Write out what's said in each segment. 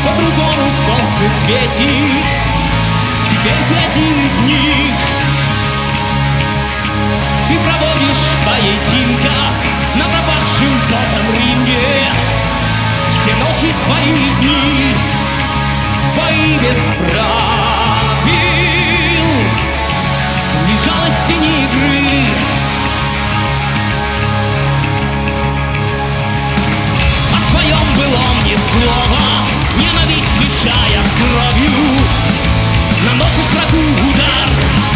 По-другому солнце светит, теперь ты один из них. Ты проводишь в поединках на пропахшем потом ринге все ночи свои дни. Бои без правил, ни жалости, ни игры. О твоем былом ни слова, ненависть мешая с кровью. Наносишь врагу удар,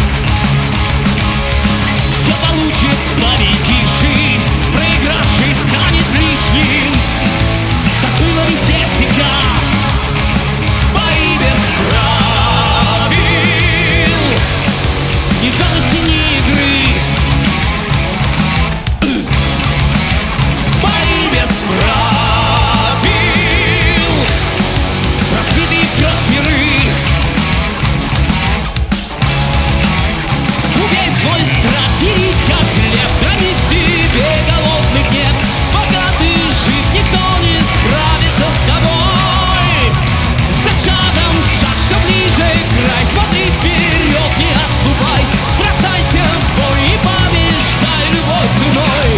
все получит победивший, проигравший станет лишним. Так было везде всегда. Бои без правил, ни жалости, ни игры. Бои без правил, разбитые в кровь миры. Убей свой страх, дерись как лев, храни в себе голодный гнев. Пока ты жив, никто не справится с тобой. За шагом шаг, все ближе край, смотри вперед, не отступай. Бросайся в бой и побеждай любой ценой.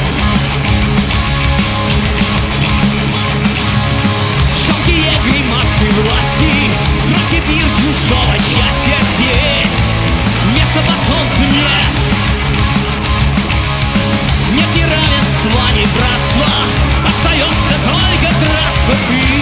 Жалкие гримасы власти, драки, пир чужого счастья здесь. Места под солнцем нет, нет ни равенства, ни братства. Остается только драться ты.